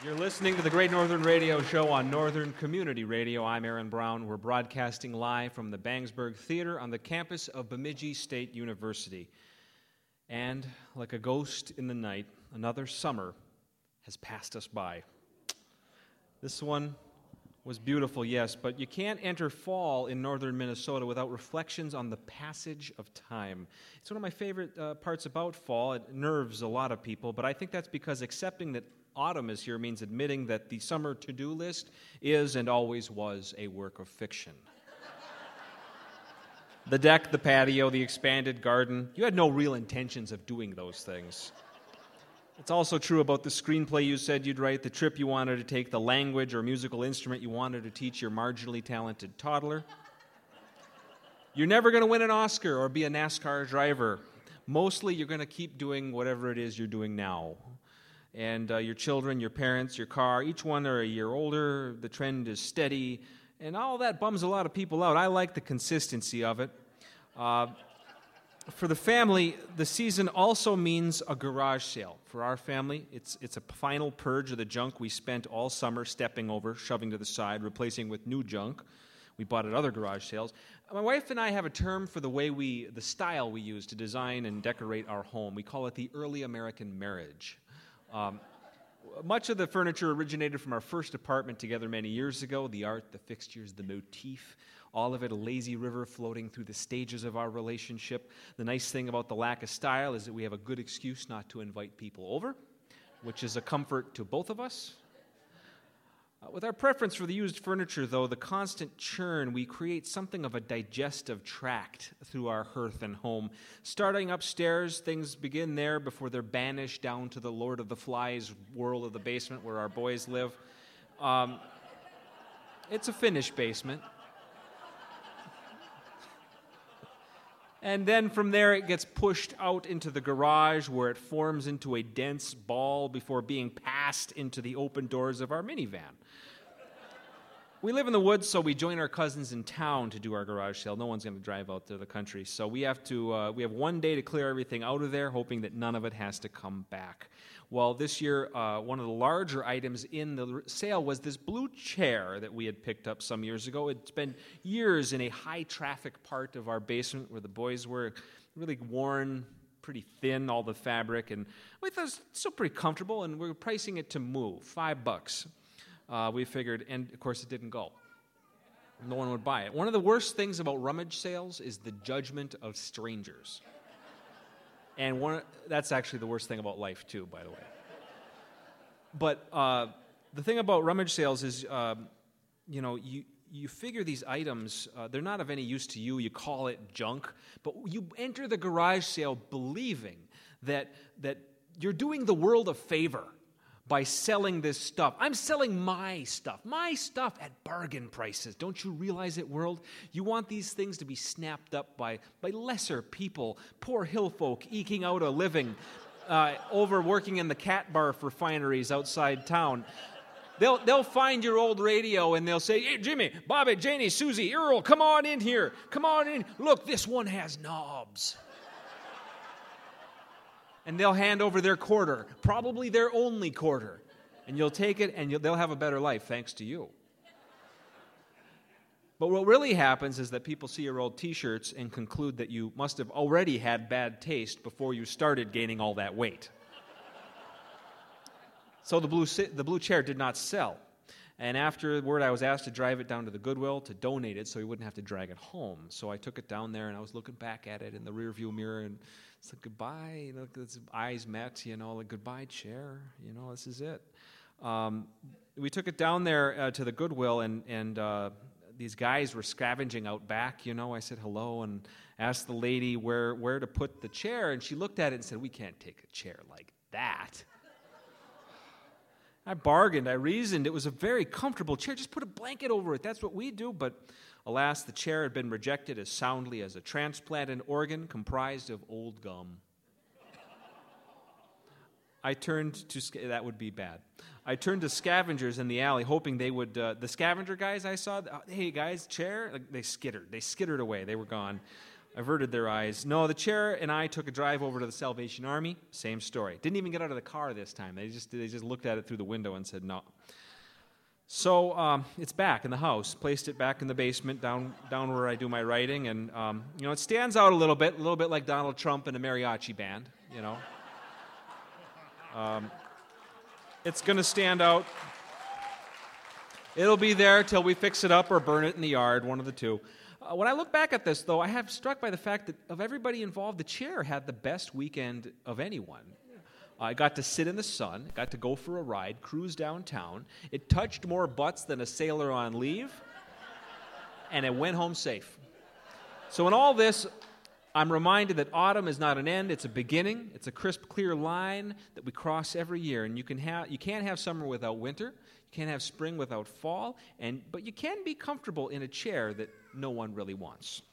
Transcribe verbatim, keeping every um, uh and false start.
You're listening to the Great Northern Radio Show on Northern Community Radio. I'm Aaron Brown. We're broadcasting live from the Bangsburg Theater on the campus of Bemidji State University. And like a ghost in the night, another summer has passed us by. This one was beautiful, yes, but you can't enter fall in northern Minnesota without reflections on the passage of time. It's one of my favorite uh, parts about fall. It nerves a lot of people, but I think that's because accepting that autumn is here means admitting that the summer to-do list is and always was a work of fiction. The deck, the patio, the expanded garden, you had no real intentions of doing those things. It's also true about the screenplay you said you'd write, the trip you wanted to take, the language or musical instrument you wanted to teach your marginally talented toddler. You're never going to win an Oscar or be a NASCAR driver. Mostly you're going to keep doing whatever it is you're doing now. And uh, your children, your parents, your car, each one are a year older, the trend is steady, and all that bums a lot of people out. I like the consistency of it. Uh, for the family, the season also means a garage sale. For our family, it's it's a final purge of the junk we spent all summer stepping over, shoving to the side, replacing with new junk we bought at other garage sales. My wife and I have a term for the way we, the style we use to design and decorate our home. We call it the early American marriage. Um, much of the furniture originated from our first apartment together many years ago. The art, the fixtures, the motif, all of it a lazy river floating through the stages of our relationship. The nice thing about the lack of style is that we have a good excuse not to invite people over, which is a comfort to both of us. Uh, with our preference for the used furniture, though, the constant churn, we create something of a digestive tract through our hearth and home. Starting upstairs, things begin there before they're banished down to the Lord of the Flies world of the basement where our boys live. Um, it's a finished basement. And then from there it gets pushed out into the garage where it forms into a dense ball before being passed into the open doors of our minivan. We live in the woods, so we join our cousins in town to do our garage sale. No one's going to drive out to the country. So we have to. Uh, we have one day to clear everything out of there, hoping that none of it has to come back. Well, this year, uh, one of the larger items in the sale was this blue chair that we had picked up some years ago. It's been years in a high-traffic part of our basement where the boys were really worn, pretty thin, all the fabric, and we thought it was still pretty comfortable, and we were pricing it to move, five bucks. Uh, we figured, and of course it didn't go. No one would buy it. One of the worst things about rummage sales is the judgment of strangers. And one, that's actually the worst thing about life, too, by the way. But uh, the thing about rummage sales is, uh, you know, you, you figure these items, uh, they're not of any use to you. You call it junk. But you enter the garage sale believing that that you're doing the world a favor by selling this stuff. I'm selling my stuff, my stuff at bargain prices. Don't you realize it, world? You want these things to be snapped up by, by lesser people, poor hill folk eking out a living, uh, over working in the cat barf refineries outside town. They'll, they'll find your old radio and they'll say, hey, Jimmy, Bobby, Janie, Susie, Earl, come on in here. Come on in. Look, this one has knobs. And they'll hand over their quarter, probably their only quarter. And you'll take it, and you'll, they'll have a better life thanks to you. But what really happens is that people see your old T-shirts and conclude that you must have already had bad taste before you started gaining all that weight. So the blue, the blue chair did not sell. And afterward, I was asked to drive it down to the Goodwill to donate it so we wouldn't have to drag it home. So I took it down there, and I was looking back at it in the rearview mirror, and it's like, goodbye, you know, it's eyes met, you know, like, goodbye, chair, you know, this is it. Um, we took it down there uh, to the Goodwill, and, and uh, these guys were scavenging out back, you know. I said hello and asked the lady where, where to put the chair, and she looked at it and said, we can't take a chair like that. I bargained, I reasoned, it was a very comfortable chair, just put a blanket over it, that's what we do, but alas, the chair had been rejected as soundly as a transplanted organ comprised of old gum. I turned to, that would be bad. I turned to scavengers in the alley, hoping they would, uh, the scavenger guys I saw, hey guys, chair, like, they skittered, they skittered away, they were gone. averted their eyes. No, the chair and I took a drive over to the Salvation Army. Same story. Didn't even get out of the car this time. They just they just looked at it through the window and said no. So um, it's back in the house. Placed it back in the basement, down down where I do my writing, and um, you know it stands out a little bit, a little bit like Donald Trump in a mariachi band. You know, um, it's going to stand out. It'll be there till we fix it up or burn it in the yard, one of the two. Uh, when I look back at this, though, I have struck by the fact that of everybody involved, the chair had the best weekend of anyone. I got to sit in the sun, got to go for a ride, cruise downtown. It touched more butts than a sailor on leave, and it went home safe. So in all this, I'm reminded that autumn is not an end, it's a beginning. It's a crisp, clear line that we cross every year, and you can have you can't have summer without winter, you can't have spring without fall, and but you can be comfortable in a chair that no one really wants.